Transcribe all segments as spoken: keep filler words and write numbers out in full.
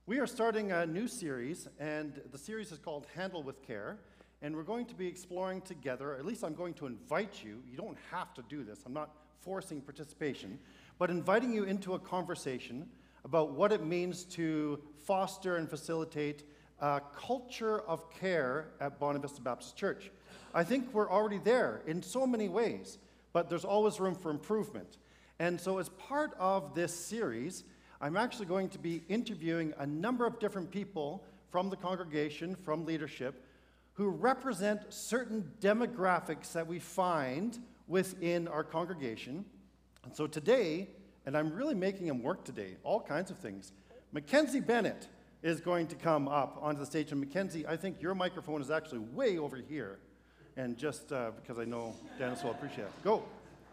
We are starting a new series, and the series is called Handle with Care, and we're going to be exploring together, or at least I'm going to invite you, you don't have to do this, I'm not forcing participation, but inviting you into a conversation about what it means to foster and facilitate a culture of care at Bonavista Baptist Church. I think we're already there in so many ways, but there's always room for improvement. And so as part of this series, I'm actually going to be interviewing a number of different people from the congregation, from leadership, who represent certain demographics that we find within our congregation. And so today, and I'm really making him work today, all kinds of things, Mackenzie Bennett is going to come up onto the stage. And Mackenzie, I think your microphone is actually way over here. And just uh, because I know Dennis will appreciate it. Go.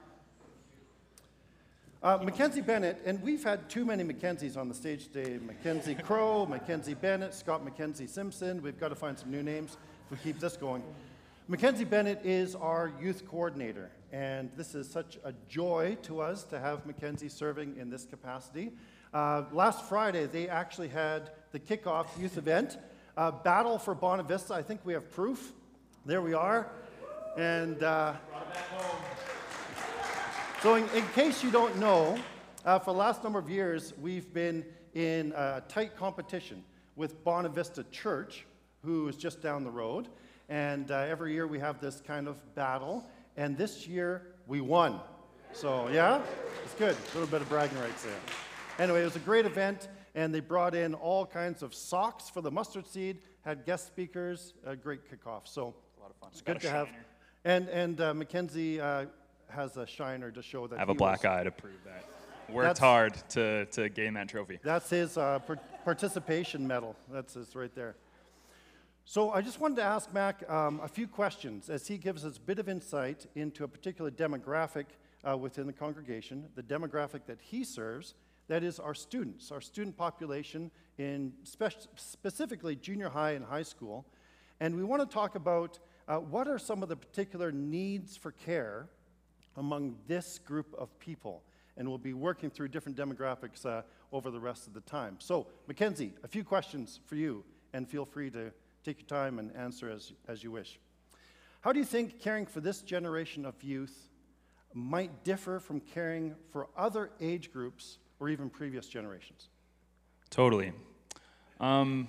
Uh, Mackenzie Bennett, and we've had too many Mackenzies on the stage today. Mackenzie Crow, Mackenzie Bennett, Scott Mackenzie Simpson. We've got to find some new names if we keep this going. Mackenzie Bennett is our youth coordinator, and this is such a joy to us to have Mackenzie serving in this capacity. Uh, last Friday, they actually had the kickoff youth event, uh, Battle for Bonavista. I think we have proof. There we are. And uh, so in, in case you don't know, uh, for the last number of years, we've been in a tight competition with Bonavista Church, who is just down the road. And uh, every year we have this kind of battle. And this year we won. So yeah, it's good. A little bit of bragging rights there. Anyway, it was a great event. And they brought in all kinds of socks for the mustard seed, had guest speakers, a great kickoff. So a lot of fun. It's good to have. And, and uh, Mackenzie uh, has a shiner to show that I have he a black was, eye to prove that. Worked hard to, to gain that trophy. That's his uh, per participation medal. That's his right there. So I just wanted to ask Mac um, a few questions as he gives us a bit of insight into a particular demographic uh, within the congregation, the demographic that he serves, that is our students, our student population in spe specifically junior high and high school. And we want to talk about uh, what are some of the particular needs for care among this group of people. And we'll be working through different demographics uh, over the rest of the time. So, Mackenzie, a few questions for you, and feel free to take your time and answer as, as you wish. How do you think caring for this generation of youth might differ from caring for other age groups or even previous generations? Totally. Um,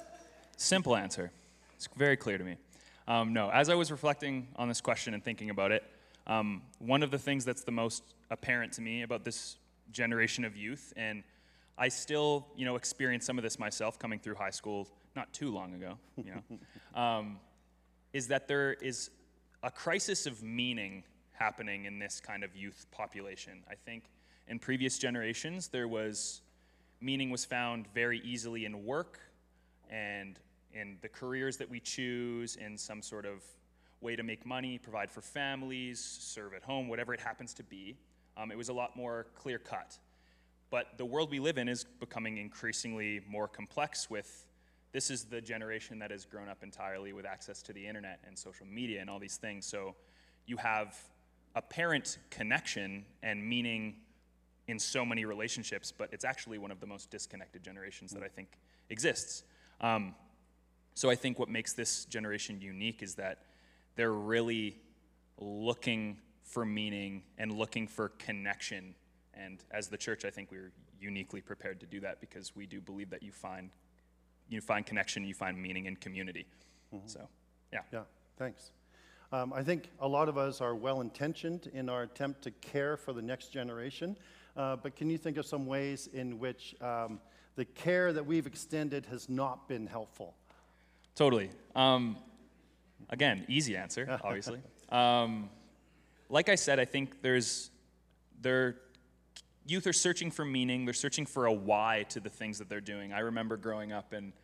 simple answer. It's very clear to me. Um, no, as I was reflecting on this question and thinking about it, um, one of the things that's the most apparent to me about this generation of youth, and I still, you know, experience some of this myself coming through high school not too long ago, you know, um, is that there is a crisis of meaning happening in this kind of youth population. I think in previous generations, there was, meaning was found very easily in work and in the careers that we choose, in some sort of way to make money, provide for families, serve at home, whatever it happens to be. Um, it was a lot more clear-cut. But the world we live in is becoming increasingly more complex with, this is the generation that has grown up entirely with access to the internet and social media and all these things. So you have apparent connection and meaning in so many relationships, but it's actually one of the most disconnected generations that I think exists. Um, so I think what makes this generation unique is that they're really looking for meaning and looking for connection. And as the church, I think we're uniquely prepared to do that because we do believe that you find, you find connection, you find meaning in community. Mm-hmm. So, yeah. Yeah, thanks. Um, I think a lot of us are well-intentioned in our attempt to care for the next generation. Uh, but can you think of some ways in which um, the care that we've extended has not been helpful? Totally. Um, again, easy answer, obviously. um, like I said, I think there's, there, youth are searching for meaning. They're searching for a why to the things that they're doing. I remember growing up and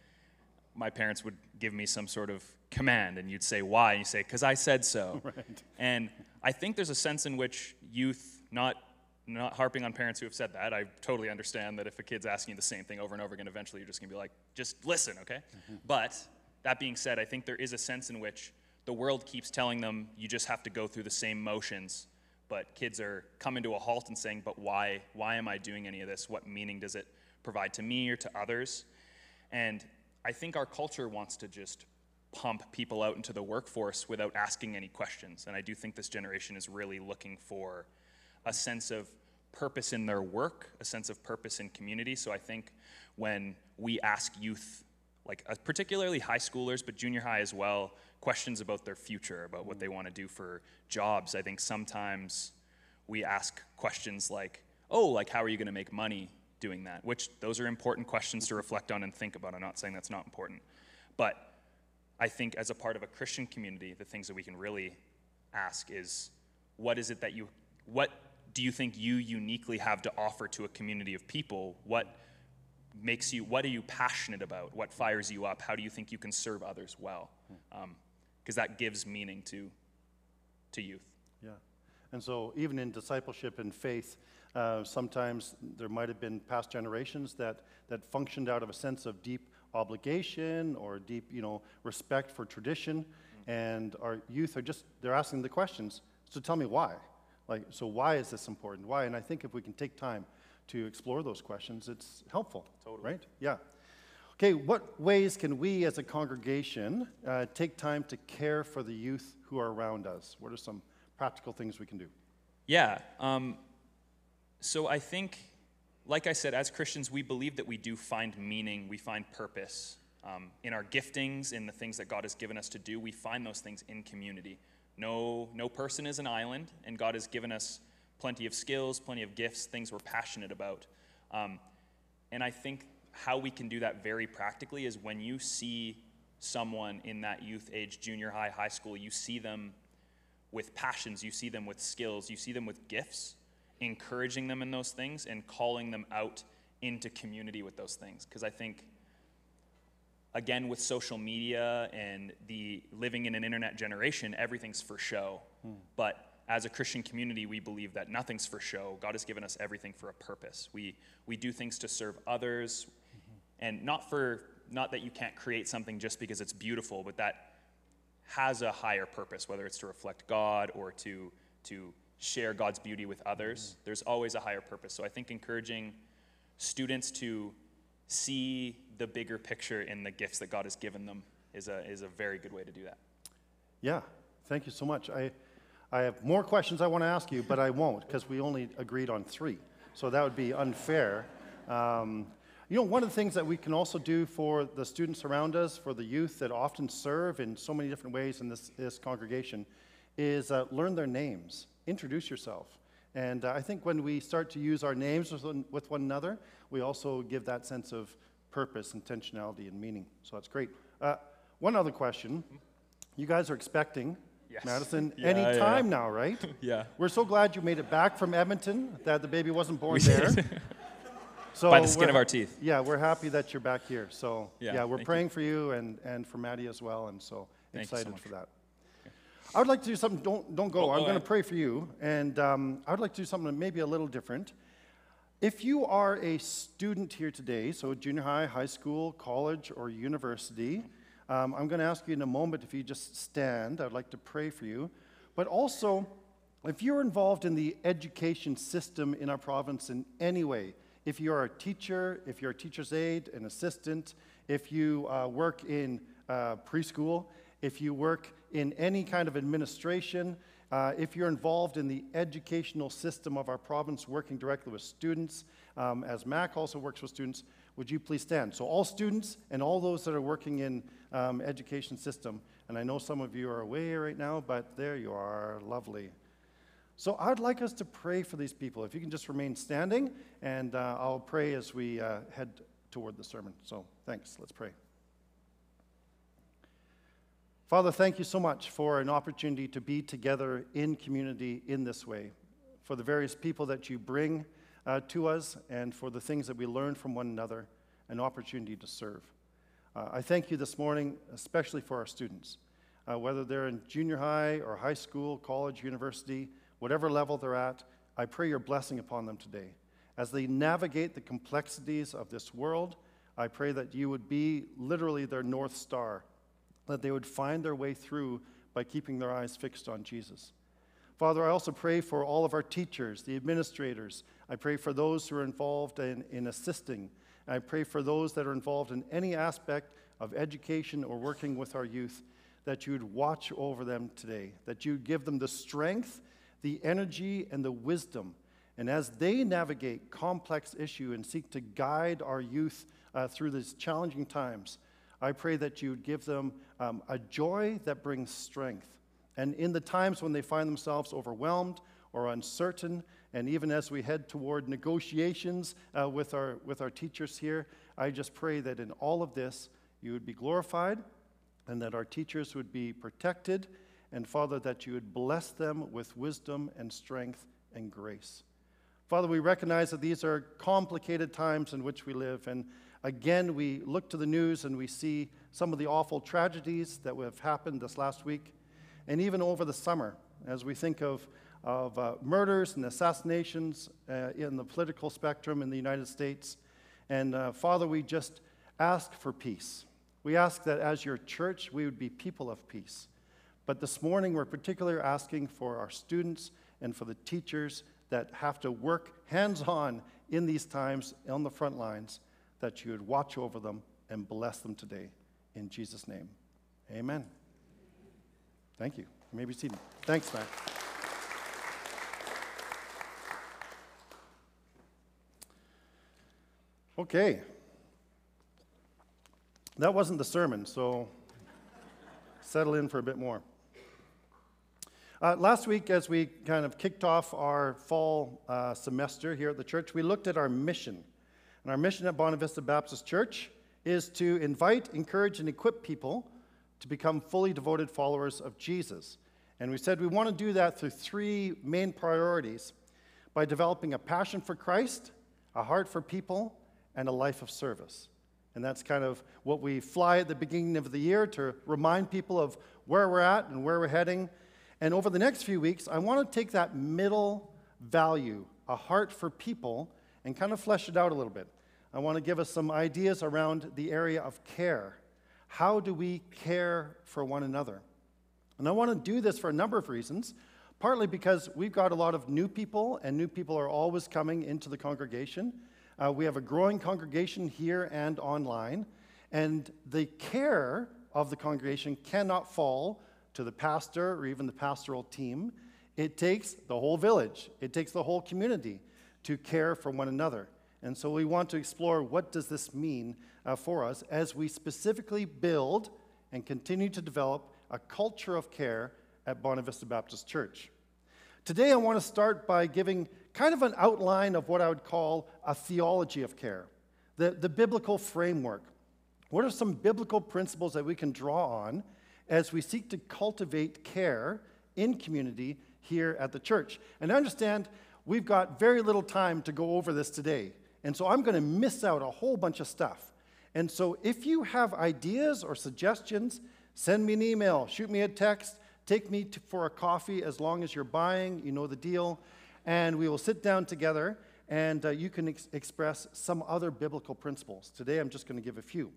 my parents would give me some sort of command and you'd say, why? And you say, because I said so. Right. And I think there's a sense in which youth, not Not harping on parents who have said that. I totally understand that if a kid's asking you the same thing over and over again, eventually you're just going to be like, just listen, okay? Mm-hmm. But that being said, I think there is a sense in which the world keeps telling them you just have to go through the same motions, but kids are coming to a halt and saying, but why, why am I doing any of this? What meaning does it provide to me or to others? And I think our culture wants to just pump people out into the workforce without asking any questions. And I do think this generation is really looking for a sense of purpose in their work, a sense of purpose in community. So I think when we ask youth, like uh, particularly high schoolers, but junior high as well, questions about their future, about what they want to do for jobs, I think sometimes we ask questions like, oh, like how are you going to make money doing that? Which those are important questions to reflect on and think about. I'm not saying that's not important. But I think as a part of a Christian community, the things that we can really ask is, what is it that you, what do you think you uniquely have to offer to a community of people? What makes you, what are you passionate about? What fires you up? How do you think you can serve others well? Because um, that gives meaning to, to youth. Yeah. And so even in discipleship and faith, uh, sometimes there might have been past generations that, that functioned out of a sense of deep obligation or deep, you know, respect for tradition. Mm-hmm. And our youth are just, they're asking the questions, so tell me why. Like, so why is this important? Why? And I think if we can take time to explore those questions, it's helpful. Totally. Right? Yeah. Okay, what ways can we as a congregation uh, take time to care for the youth who are around us? What are some practical things we can do? Yeah. Um, so I think, like I said, as Christians, we believe that we do find meaning, we find purpose um, in our giftings, in the things that God has given us to do. We find those things in community. No, no person is an island, and God has given us plenty of skills, plenty of gifts, things we're passionate about. Um, and I think how we can do that very practically is when you see someone in that youth age, junior high, high school, you see them with passions, you see them with skills, you see them with gifts, encouraging them in those things and calling them out into community with those things. Because I think, again, with social media and the living in an internet generation, everything's for show. Hmm. But as a Christian community, we believe that nothing's for show. God has given us everything for a purpose. We we do things to serve others, mm-hmm. and not for not that you can't create something just because it's beautiful, but that has a higher purpose, whether it's to reflect God or to to share God's beauty with others. Mm-hmm. There's always a higher purpose. So I think encouraging students to see the bigger picture in the gifts that God has given them is a is a very good way to do that. Yeah, thank you so much. I I have more questions I want to ask you, but I won't because we only agreed on three. So that would be unfair. Um, you know, one of the things that we can also do for the students around us, for the youth that often serve in so many different ways in this, this congregation, is uh, learn their names. Introduce yourself. And uh, I think when we start to use our names with one, with one another, we also give that sense of purpose, intentionality, and meaning. So that's great. Uh, one other question. You guys are expecting Yes. Madison Yeah, any time yeah. now, right? Yeah. We're so glad you made it back from Edmonton, that the baby wasn't born there. So by the skin we're- of our teeth. Yeah, we're happy that you're back here. So Yeah, yeah, we're thank praying for you and, and for Maddie as well, and so Thank you so excited much. for that. I would like to do something, don't, don't go, Oh, I'm go going to ahead. pray for you, and um, I would like to do something maybe a little different. If you are a student here today, so junior high, high school, college, or university, um, I'm going to ask you in a moment if you just stand. I'd like to pray for you. But also, if you're involved in the education system in our province in any way, if you're a teacher, if you're a teacher's aide, an assistant, if you uh, work in uh, preschool, if you work in any kind of administration, uh, if you're involved in the educational system of our province, working directly with students, um, as Mac also works with students, would you please stand? So all students and all those that are working in um, education system, and I know some of you are away right now, but there you are, lovely. So I'd like us to pray for these people. If you can just remain standing, and uh, I'll pray as we uh, head toward the sermon. So thanks, let's pray. Father, thank you so much for an opportunity to be together in community in this way, for the various people that you bring uh, to us, and for the things that we learn from one another, an opportunity to serve. Uh, I thank you this morning, especially for our students, uh, whether they're in junior high or high school, college, university, whatever level they're at. I pray your blessing upon them today. As they navigate the complexities of this world, I pray that you would be literally their North Star, that they would find their way through by keeping their eyes fixed on Jesus. Father, I also pray for all of our teachers, the administrators. I pray for those who are involved in, in assisting I pray for those that are involved in any aspect of education or working with our youth, that you would watch over them today, that you would give them the strength, the energy, and the wisdom. And as they navigate complex issue and seek to guide our youth uh, through these challenging times, I pray that you would give them um, a joy that brings strength. And in the times when they find themselves overwhelmed or uncertain, and even as we head toward negotiations uh, with our with our teachers here, I just pray that in all of this, you would be glorified, and that our teachers would be protected, and Father, that you would bless them with wisdom and strength and grace. Father, we recognize that these are complicated times in which we live, and again, we look to the news and we see some of the awful tragedies that have happened this last week, and even over the summer, as we think of of uh, murders and assassinations uh, in the political spectrum in the United States. And uh, Father, we just ask for peace. We ask that as your church, we would be people of peace. But this morning, we're particularly asking for our students and for the teachers that have to work hands-on in these times on the front lines, that you would watch over them and bless them today. In Jesus' name, amen. Thank you. You may be seated. Thanks, Matt. Okay. That wasn't the sermon, so settle in for a bit more. Uh, last week, as we kind of kicked off our fall uh, semester here at the church, we looked at our mission. And our mission at Bonavista Baptist Church is to invite, encourage, and equip people to become fully devoted followers of Jesus. And we said we want to do that through three main priorities: by developing a passion for Christ, a heart for people, and a life of service. And that's kind of what we fly at the beginning of the year to remind people of where we're at and where we're heading. And over the next few weeks, I want to take that middle value, a heart for people, and kind of flesh it out a little bit. I want to give us some ideas around the area of care. How do we care for one another? And I want to do this for a number of reasons, partly because we've got a lot of new people, and new people are always coming into the congregation. Uh, we have a growing congregation here and online, and the care of the congregation cannot fall to the pastor or even the pastoral team. It takes the whole village. It takes the whole community to care for one another. And so we want to explore what does this mean uh, for us as we specifically build and continue to develop a culture of care at Bonavista Baptist Church. Today I want to start by giving kind of an outline of what I would call a theology of care, the, the biblical framework. What are some biblical principles that we can draw on as we seek to cultivate care in community here at the church? And I understand we've got very little time to go over this today, and so I'm going to miss out a whole bunch of stuff. And so if you have ideas or suggestions, send me an email, shoot me a text, take me to, for a coffee as long as you're buying, you know the deal, and we will sit down together and uh, you can ex- express some other biblical principles. Today I'm just going to give a few.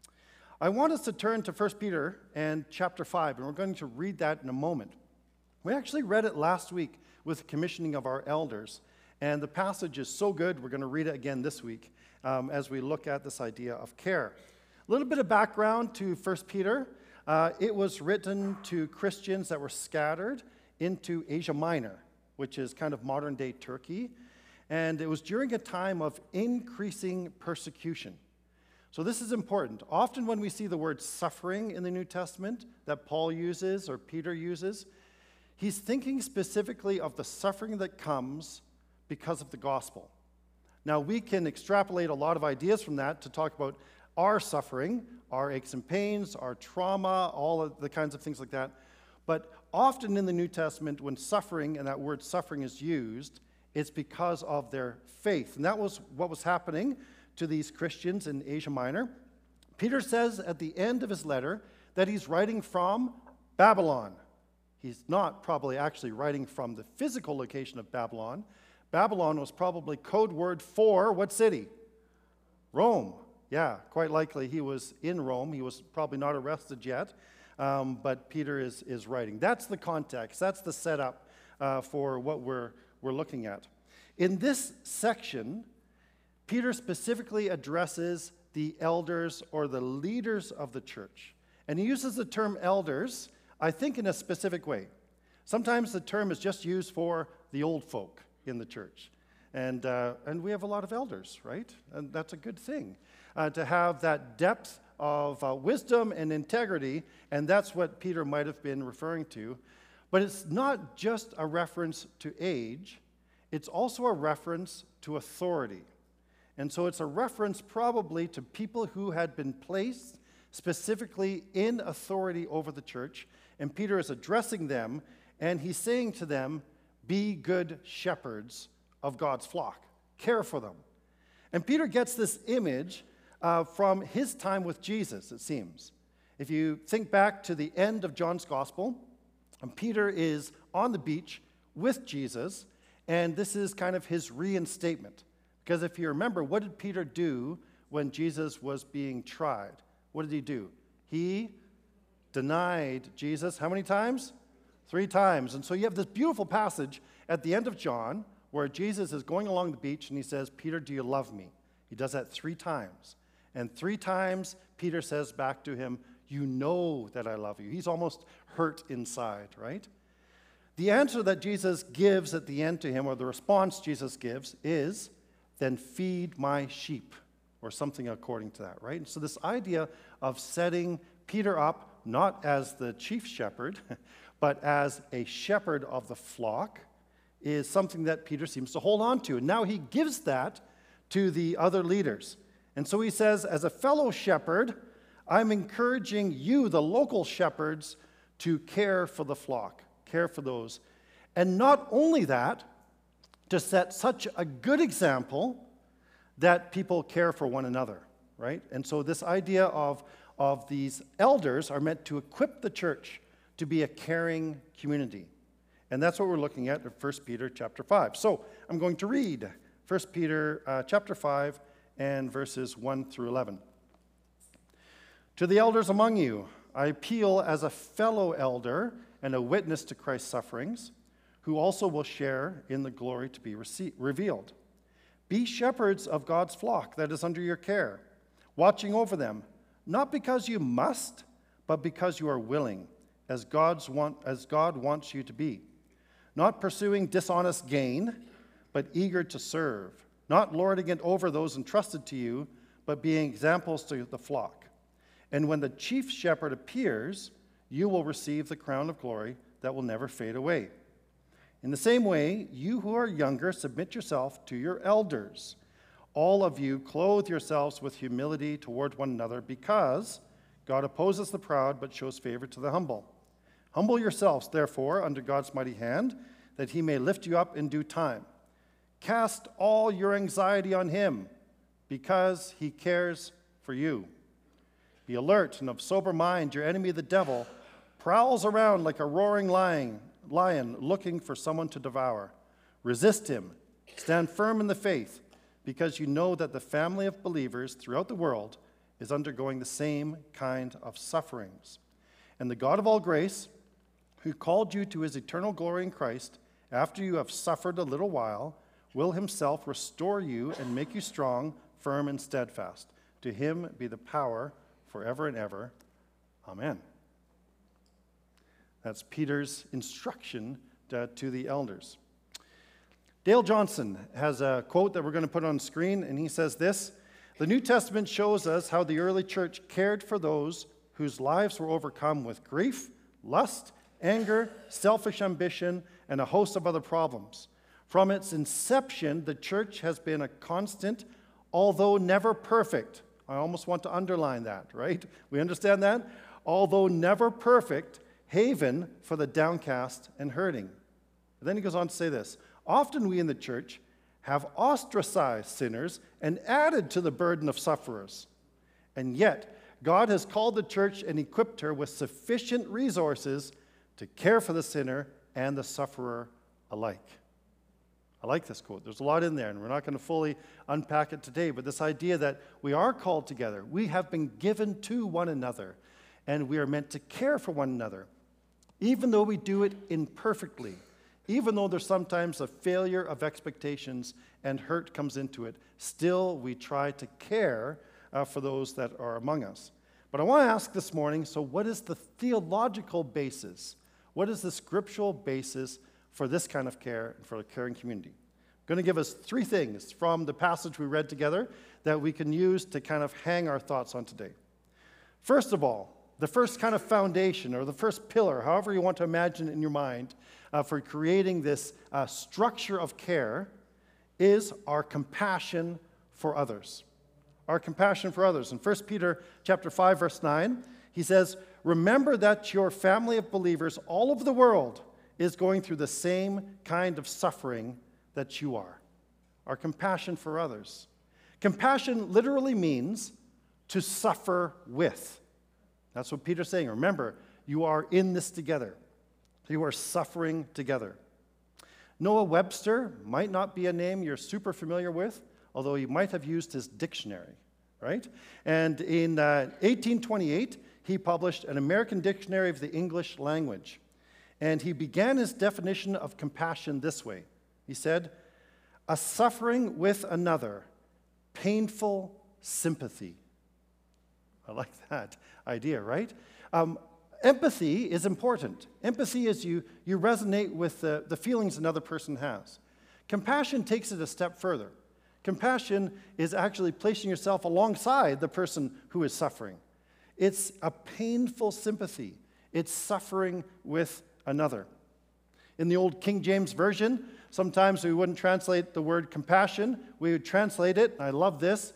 I want us to turn to First Peter and chapter five, and we're going to read that in a moment. We actually read it last week with the commissioning of our elders, and the passage is so good we're going to read it again this week um, as we look at this idea of care. A little bit of background to First Peter. Uh, it was written to Christians that were scattered into Asia Minor, which is kind of modern-day Turkey, and it was during a time of increasing persecution. So this is important. Often when we see the word suffering in the New Testament that Paul uses or Peter uses, he's thinking specifically of the suffering that comes because of the gospel. Now, we can extrapolate a lot of ideas from that to talk about our suffering, our aches and pains, our trauma, all of the kinds of things like that. But often in the New Testament, when suffering, and that word suffering is used, it's because of their faith. And that was what was happening to these Christians in Asia Minor. Peter says at the end of his letter that he's writing from Babylon. He's not probably actually writing from the physical location of Babylon. Babylon was probably code word for what city? Rome. Yeah, quite likely he was in Rome. He was probably not arrested yet, um, but Peter is, is writing. That's the context. That's the setup uh, for what we're, we're looking at. In this section, Peter specifically addresses the elders or the leaders of the church. And he uses the term elders, I think, in a specific way. Sometimes the term is just used for the old folk in the church. And, uh, and we have a lot of elders, right? And that's a good thing, uh, to have that depth of uh, wisdom and integrity, and that's what Peter might have been referring to. But it's not just a reference to age, it's also a reference to authority. And so it's a reference probably to people who had been placed specifically in authority over the church, and Peter is addressing them, and he's saying to them, be good shepherds of God's flock. Care for them. And Peter gets this image uh, from his time with Jesus, it seems. If you think back to the end of John's Gospel, and Peter is on the beach with Jesus, and this is kind of his reinstatement. Because if you remember, what did Peter do when Jesus was being tried? What did he do? He denied Jesus how many times? Three times. And so you have this beautiful passage at the end of John where Jesus is going along the beach and he says, Peter, do you love me? He does that three times. And three times Peter says back to him, you know that I love you. He's almost hurt inside, right? The answer that Jesus gives at the end to him, or the response Jesus gives, is, then feed my sheep, or something according to that, right? And so this idea of setting Peter up not as the chief shepherd, but as a shepherd of the flock is something that Peter seems to hold on to. And now he gives that to the other leaders. And so he says, as a fellow shepherd, I'm encouraging you, the local shepherds, to care for the flock, care for those. And not only that, to set such a good example that people care for one another, right? And so this idea of, of these elders are meant to equip the church to be a caring community. And that's what we're looking at in First Peter chapter five. So I'm going to read First Peter uh, chapter five and verses one through eleven. To the elders among you, I appeal as a fellow elder and a witness to Christ's sufferings, who also will share in the glory to be rece- revealed. Be shepherds of God's flock that is under your care, watching over them, not because you must, but because you are willing, as God's want, as God wants you to be. Not pursuing dishonest gain, but eager to serve. Not lording it over those entrusted to you, but being examples to the flock. And when the chief shepherd appears, you will receive the crown of glory that will never fade away. In the same way, you who are younger, submit yourself to your elders. All of you, clothe yourselves with humility toward one another, because God opposes the proud, but shows favor to the humble. Humble yourselves, therefore, under God's mighty hand, that he may lift you up in due time. Cast all your anxiety on him, because he cares for you. Be alert and of sober mind. Your enemy, the devil, prowls around like a roaring lion, lion looking for someone to devour. Resist him. Stand firm in the faith, because you know that the family of believers throughout the world is undergoing the same kind of sufferings. And the God of all grace, who called you to his eternal glory in Christ, after you have suffered a little while, will himself restore you and make you strong, firm, and steadfast. To him be the power forever and ever. Amen. That's Peter's instruction to, to the elders. Dale Johnson has a quote that we're going to put on screen, and he says this: the New Testament shows us how the early church cared for those whose lives were overcome with grief, lust, anger, selfish ambition, and a host of other problems. From its inception, the church has been a constant, although never perfect. I almost want to underline that, right? We understand that? Although never perfect, haven for the downcast and hurting. And then he goes on to say this: often we in the church have ostracized sinners and added to the burden of sufferers. And yet, God has called the church and equipped her with sufficient resources to care for the sinner and the sufferer alike. I like this quote. There's a lot in there, and we're not going to fully unpack it today, but this idea that we are called together. We have been given to one another, and we are meant to care for one another. Even though we do it imperfectly, Even though there's sometimes a failure of expectations and hurt comes into it, still we try to care uh, for those that are among us. But I want to ask this morning, so what is the theological basis? What is the scriptural basis for this kind of care and for a caring community? I'm going to give us three things from the passage we read together that we can use to kind of hang our thoughts on today. First of all, the first kind of foundation or the first pillar, however you want to imagine it in your mind, uh, for creating this uh, structure of care is our compassion for others. Our compassion for others. In First Peter chapter five, verse nine, he says, "Remember that your family of believers all over the world is going through the same kind of suffering that you are." Our compassion for others. Compassion literally means to suffer with. That's what Peter's saying. Remember, you are in this together. You are suffering together. Noah Webster might not be a name you're super familiar with, although you might have used his dictionary, right? And in uh, eighteen twenty-eight, he published an American Dictionary of the English Language. And he began his definition of compassion this way. He said, "A suffering with another, painful sympathy." I like that idea, right? Um, empathy is important. Empathy is you, you resonate with the, the feelings another person has. Compassion takes it a step further. Compassion is actually placing yourself alongside the person who is suffering. It's a painful sympathy. It's suffering with another. In the old King James Version, sometimes we wouldn't translate the word compassion. We would translate it, and I love this,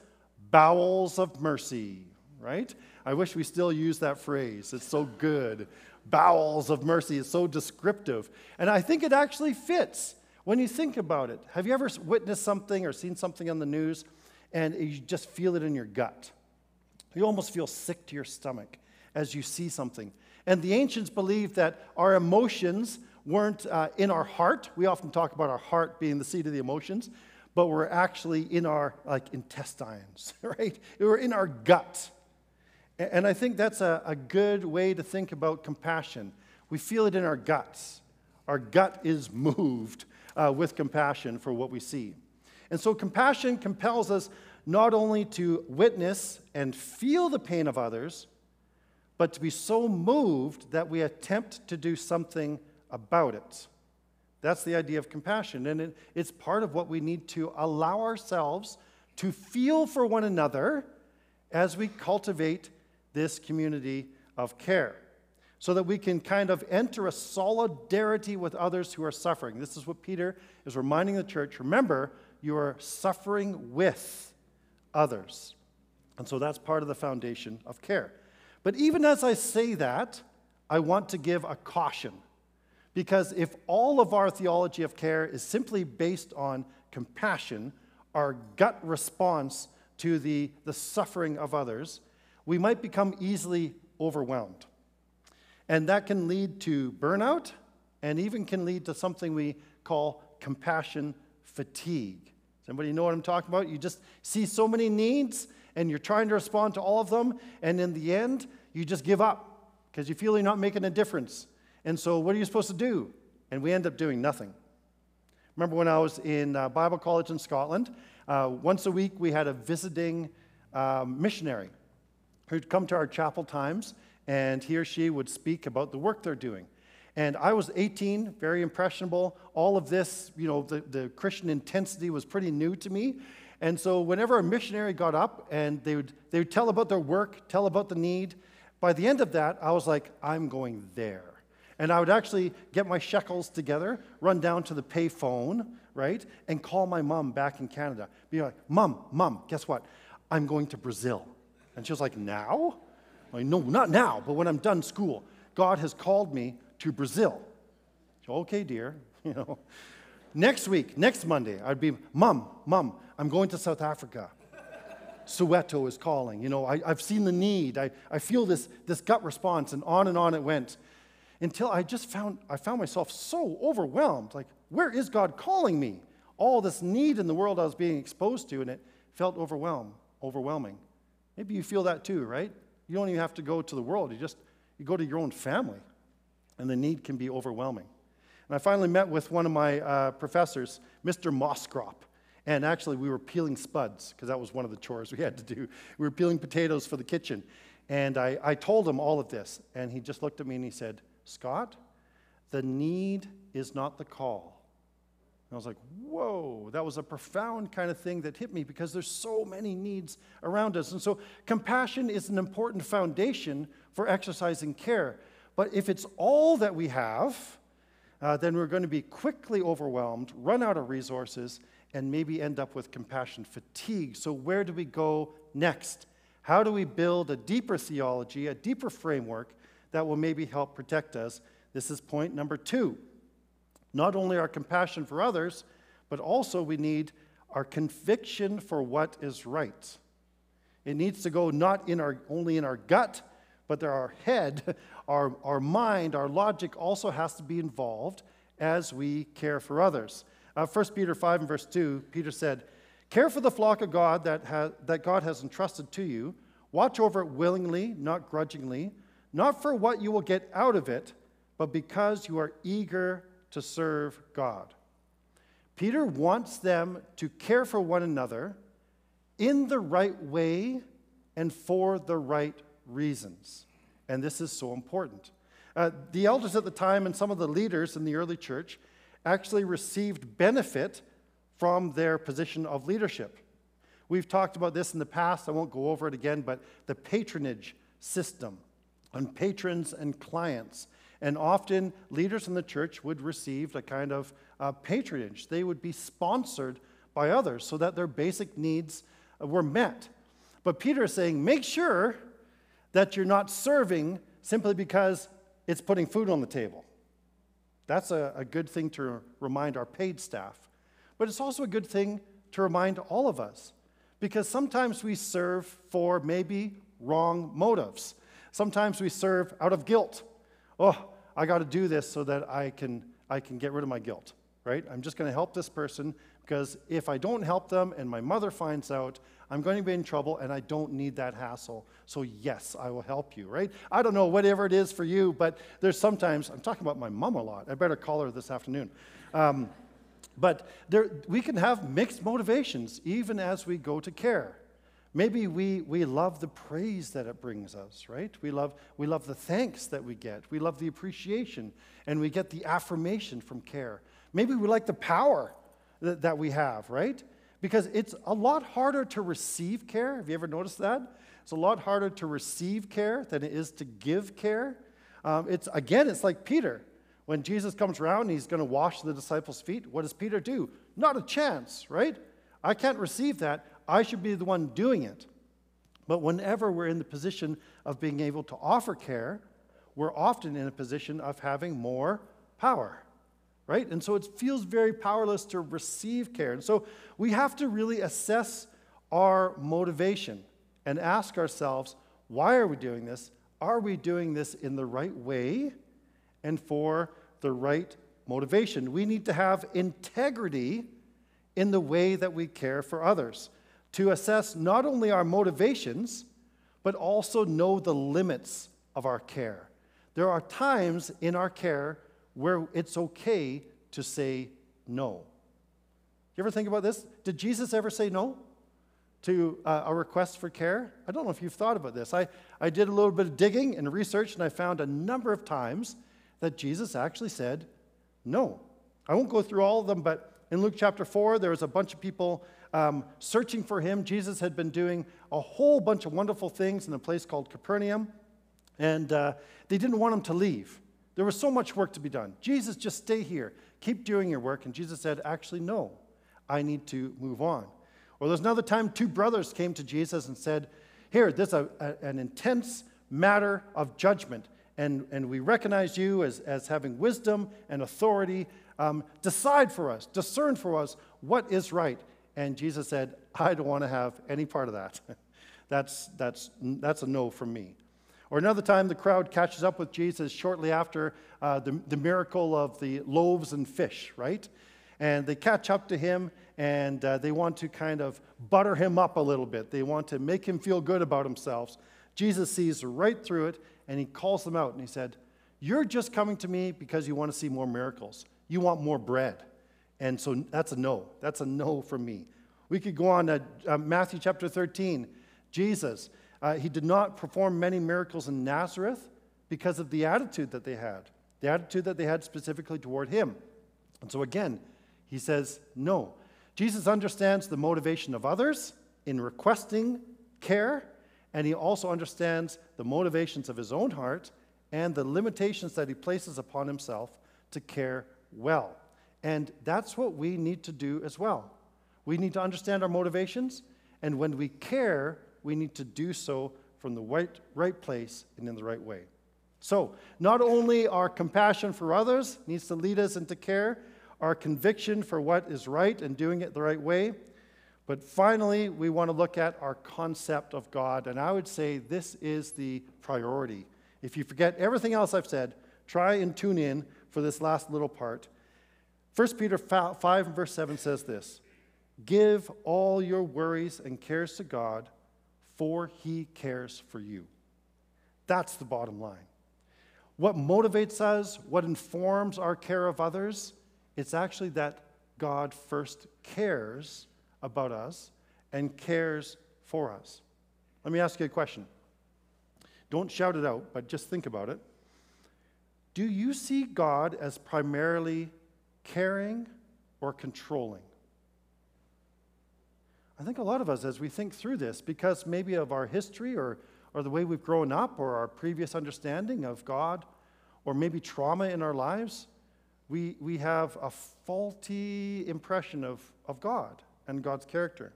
bowels of mercy. Right? I wish we still use that phrase. It's so good. Bowels of mercy is so descriptive. And I think it actually fits when you think about it. Have you ever witnessed something or seen something on the news and you just feel it in your gut? You almost feel sick to your stomach as you see something. And the ancients believed that our emotions weren't uh, in our heart. We often talk about our heart being the seat of the emotions, but we're actually in our like intestines, right? We're in our gut. And I think that's a, a good way to think about compassion. We feel it in our guts. Our gut is moved uh, with compassion for what we see. And so compassion compels us not only to witness and feel the pain of others, but to be so moved that we attempt to do something about it. That's the idea of compassion. And it, it's part of what we need to allow ourselves to feel for one another as we cultivate this community of care, so that we can kind of enter a solidarity with others who are suffering. This is what Peter is reminding the church. Remember, you are suffering with others. And so that's part of the foundation of care. But even as I say that, I want to give a caution. Because if all of our theology of care is simply based on compassion, our gut response to the, the suffering of others, we might become easily overwhelmed. And that can lead to burnout and even can lead to something we call compassion fatigue. Does anybody know what I'm talking about? You just see so many needs and you're trying to respond to all of them, and in the end, you just give up because you feel you're not making a difference. And so what are you supposed to do? And we end up doing nothing. Remember when I was in uh, Bible college in Scotland, uh, once a week we had a visiting um, missionary who'd come to our chapel times, and he or she would speak about the work they're doing. And I was eighteen, very impressionable. All of this, you know, the, the Christian intensity was pretty new to me. And so whenever a missionary got up and they would, they would tell about their work, tell about the need, by the end of that, I was like, I'm going there. And I would actually get my shekels together, run down to the pay phone, right, and call my mom back in Canada. Be like, Mom, Mom, guess what? I'm going to Brazil. And she was like, now? I'm like, no, not now, but when I'm done school. God has called me to Brazil. So, okay, dear, you know. Next week, next Monday, I'd be, Mom, Mom, I'm going to South Africa. Soweto is calling. You know, I, I've seen the need. I, I feel this, this gut response, and on and on it went. Until I just found, I found myself so overwhelmed. Like, where is God calling me? All this need in the world I was being exposed to, and it felt overwhelmed, overwhelming. Maybe you feel that too, right? You don't even have to go to the world. You just, you go to your own family, and the need can be overwhelming. And I finally met with one of my uh, professors, Mister Moskrop. And actually, we were peeling spuds, because that was one of the chores we had to do. We were peeling potatoes for the kitchen. And I, I told him all of this. And he just looked at me and he said, Scott, the need is not the call. And I was like, whoa, that was a profound kind of thing that hit me, because there's so many needs around us. And so compassion is an important foundation for exercising care. But if it's all that we have, uh, then we're going to be quickly overwhelmed, run out of resources, and maybe end up with compassion fatigue. So where do we go next? How do we build a deeper theology, a deeper framework that will maybe help protect us? This is point number two. Not only our compassion for others, but also we need our conviction for what is right. It needs to go not in our, only in our gut, but our head, our, our mind, our logic also has to be involved as we care for others. Uh, First Peter five and verse two, Peter said, care for the flock of God that, ha- that God has entrusted to you. Watch over it willingly, not grudgingly, not for what you will get out of it, but because you are eager to serve God. Peter wants them to care for one another in the right way and for the right reasons. And this is so important. Uh, the elders at the time and some of the leaders in the early church actually received benefit from their position of leadership. We've talked about this in the past. I won't go over it again, but the patronage system on patrons and clients. And often leaders in the church would receive a kind of uh, patronage. They would be sponsored by others so that their basic needs uh, were met. But Peter is saying, make sure that you're not serving simply because it's putting food on the table. That's a, a good thing to remind our paid staff. But it's also a good thing to remind all of us, because sometimes we serve for maybe wrong motives. Sometimes we serve out of guilt. Oh, I got to do this so that I can, I can get rid of my guilt, right? I'm just going to help this person, because if I don't help them and my mother finds out, I'm going to be in trouble and I don't need that hassle. So yes, I will help you, right? I don't know, whatever it is for you, but there's sometimes, I'm talking about my mom a lot. I better call her this afternoon. Um, but there, we can have mixed motivations even as we go to care. Maybe we, we love the praise that it brings us, right? We love, we love the thanks that we get. We love the appreciation, and we get the affirmation from care. Maybe we like the power that, that we have, right? Because it's a lot harder to receive care. Have you ever noticed that? It's a lot harder to receive care than it is to give care. Um, it's again, it's like Peter. When Jesus comes around and he's going to wash the disciples' feet, what does Peter do? Not a chance, right? I can't receive that. I should be the one doing it. But whenever we're in the position of being able to offer care, we're often in a position of having more power, right? And so it feels very powerless to receive care. And so we have to really assess our motivation and ask ourselves, why are we doing this? Are we doing this in the right way and for the right motivation? We need to have integrity in the way that we care for others, to assess not only our motivations, but also know the limits of our care. There are times in our care where it's okay to say no. You ever think about this? Did Jesus ever say no to uh, a request for care? I don't know if you've thought about this. I, I did a little bit of digging and research, and I found a number of times that Jesus actually said no. I won't go through all of them, but in Luke chapter four, there was a bunch of people um, searching for him. Jesus had been doing a whole bunch of wonderful things in a place called Capernaum, and uh, they didn't want him to leave. There was so much work to be done. Jesus, just stay here. Keep doing your work. And Jesus said, actually, no, I need to move on. Or there's another time two brothers came to Jesus and said, here, there's a, a, an intense matter of judgment, and, and we recognize you as, as having wisdom and authority. Um, decide for us, discern for us what is right. And Jesus said, I don't want to have any part of that. that's, that's, that's a no from me. Or another time, the crowd catches up with Jesus shortly after uh, the, the miracle of the loaves and fish, right? And they catch up to him, and uh, they want to kind of butter him up a little bit. They want to make him feel good about himself. Jesus sees right through it, and he calls them out, and he said, you're just coming to me because you want to see more miracles. You want more bread. And so that's a no. That's a no from me. We could go on to uh, Matthew chapter thirteen. Jesus, uh, he did not perform many miracles in Nazareth because of the attitude that they had, the attitude that they had specifically toward him. And so again, he says no. Jesus understands the motivation of others in requesting care, and he also understands the motivations of his own heart and the limitations that he places upon himself to care well. And that's what we need to do as well. We need to understand our motivations, and when we care, we need to do so from the right, right place and in the right way. So, not only our compassion for others needs to lead us into care, our conviction for what is right and doing it the right way, but finally, we want to look at our concept of God, and I would say this is the priority. If you forget everything else I've said, try and tune in for this last little part. First Peter five and verse seven says this, "Give all your worries and cares to God, for he cares for you." That's the bottom line. What motivates us, what informs our care of others, it's actually that God first cares about us and cares for us. Let me ask you a question. Don't shout it out, but just think about it. Do you see God as primarily caring or controlling? I think a lot of us, as we think through this, because maybe of our history or, or the way we've grown up or our previous understanding of God, or maybe trauma in our lives, we, we have a faulty impression of, of God and God's character.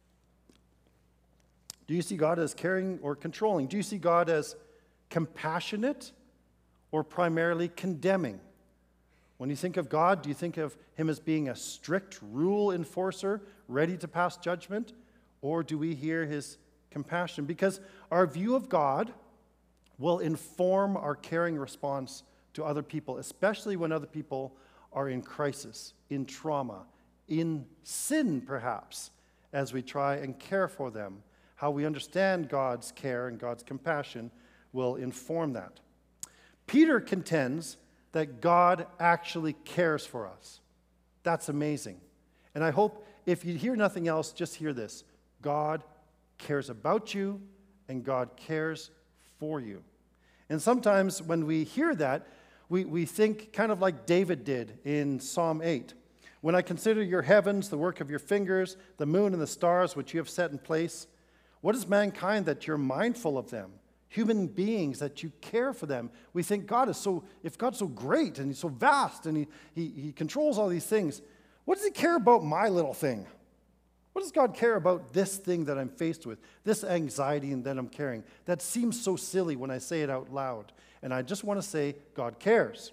Do you see God as caring or controlling? Do you see God as compassionate or primarily condemning? When you think of God, do you think of him as being a strict rule enforcer, ready to pass judgment? Or do we hear his compassion? Because our view of God will inform our caring response to other people, especially when other people are in crisis, in trauma, in sin perhaps, as we try and care for them. How we understand God's care and God's compassion will inform that. Peter contends that God actually cares for us. That's amazing. And I hope if you hear nothing else, just hear this. God cares about you and God cares for you. And sometimes when we hear that, we, we think kind of like David did in Psalm eight. When I consider your heavens, the work of your fingers, the moon and the stars which you have set in place, what is mankind that you're mindful of them? Human beings that you care for them. We think God is so, if God's so great and he's so vast and he, he, he controls all these things, what does he care about my little thing? What does God care about this thing that I'm faced with, this anxiety that I'm carrying? That seems so silly when I say it out loud. And I just want to say, God cares.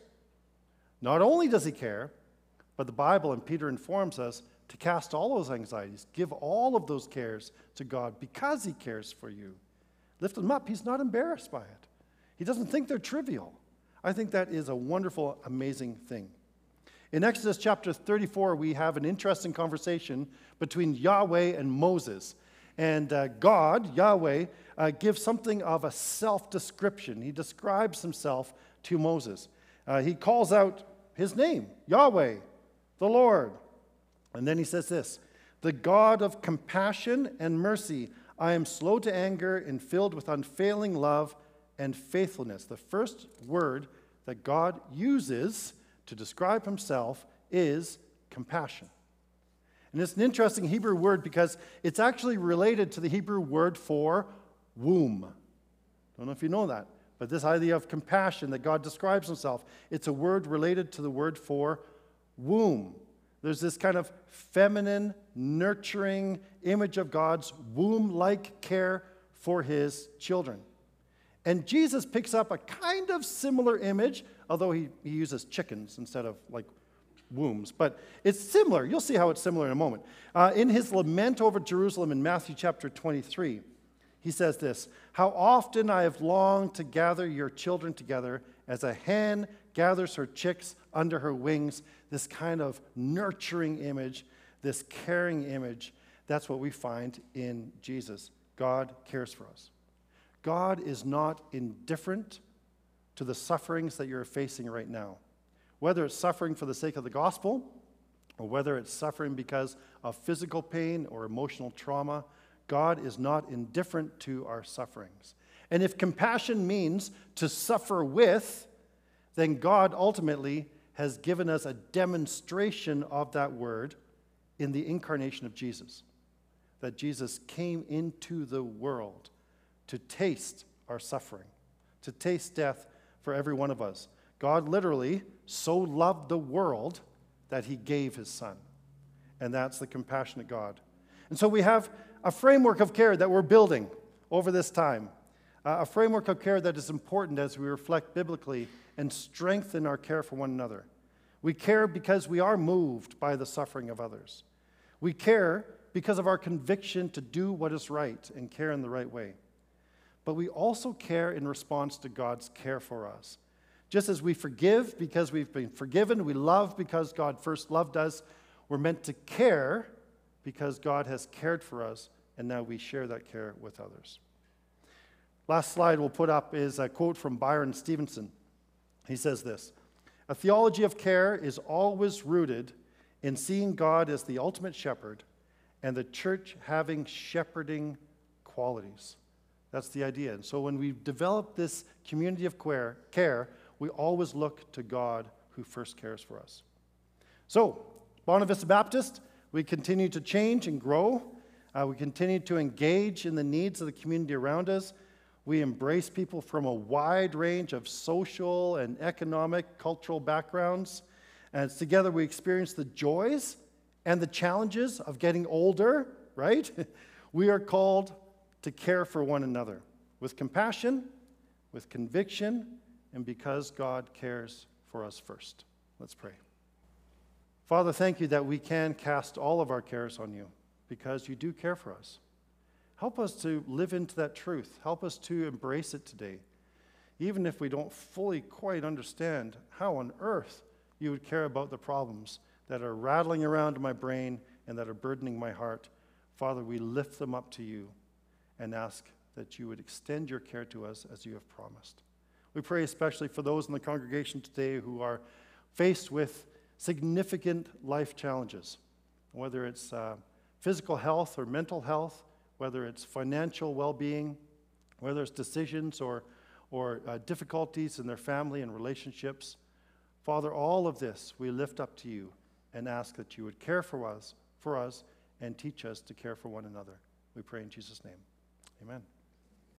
Not only does he care, but the Bible and Peter informs us to cast all those anxieties, give all of those cares to God because he cares for you. Lift them up. He's not embarrassed by it. He doesn't think they're trivial. I think that is a wonderful, amazing thing. In Exodus chapter thirty-four, we have an interesting conversation between Yahweh and Moses. And uh, God, Yahweh, uh, gives something of a self-description. He describes himself to Moses. Uh, he calls out his name, Yahweh, the Lord. And then he says this, the God of compassion and mercy, I am slow to anger and filled with unfailing love and faithfulness. The first word that God uses to describe himself is compassion. And it's an interesting Hebrew word because it's actually related to the Hebrew word for womb. Don't know if you know that, but this idea of compassion that God describes himself, it's a word related to the word for womb. There's this kind of feminine, nurturing image of God's womb-like care for his children. And Jesus picks up a kind of similar image, although he, he uses chickens instead of like wombs. But it's similar. You'll see how it's similar in a moment. Uh, in his lament over Jerusalem in Matthew chapter twenty-three, he says this, how often I have longed to gather your children together as a hen gathers her chicks under her wings. This kind of nurturing image, this caring image, that's what we find in Jesus. God cares for us. God is not indifferent to the sufferings that you're facing right now. Whether it's suffering for the sake of the gospel, or whether it's suffering because of physical pain or emotional trauma, God is not indifferent to our sufferings. And if compassion means to suffer with, then God ultimately has given us a demonstration of that word in the incarnation of Jesus. That Jesus came into the world to taste our suffering, to taste death for every one of us. God literally so loved the world that he gave his son. And that's the compassionate God. And so we have a framework of care that we're building over this time. Uh, a framework of care that is important as we reflect biblically and strengthen our care for one another. We care because we are moved by the suffering of others. We care because of our conviction to do what is right and care in the right way. But we also care in response to God's care for us. Just as we forgive because we've been forgiven, we love because God first loved us, we're meant to care because God has cared for us, and now we share that care with others. Last slide we'll put up is a quote from Byron Stevenson. He says this, "A theology of care is always rooted in seeing God as the ultimate shepherd and the church having shepherding qualities." That's the idea. And so when we develop this community of care, we always look to God who first cares for us. So, Bonavista Baptist, we continue to change and grow. Uh, we continue to engage in the needs of the community around us. We embrace people from a wide range of social and economic, cultural backgrounds. And together we experience the joys and the challenges of getting older, right? We are called to care for one another with compassion, with conviction, and because God cares for us first. Let's pray. Father, thank you that we can cast all of our cares on you because you do care for us. Help us to live into that truth. Help us to embrace it today. Even if we don't fully quite understand how on earth you would care about the problems that are rattling around in my brain and that are burdening my heart, Father, we lift them up to you and ask that you would extend your care to us as you have promised. We pray especially for those in the congregation today who are faced with significant life challenges, whether it's uh, physical health or mental health, whether it's financial well-being, whether it's decisions or, or uh, difficulties in their family and relationships. Father, all of this we lift up to you and ask that you would care for us, for us and teach us to care for one another. We pray in Jesus' name. Amen.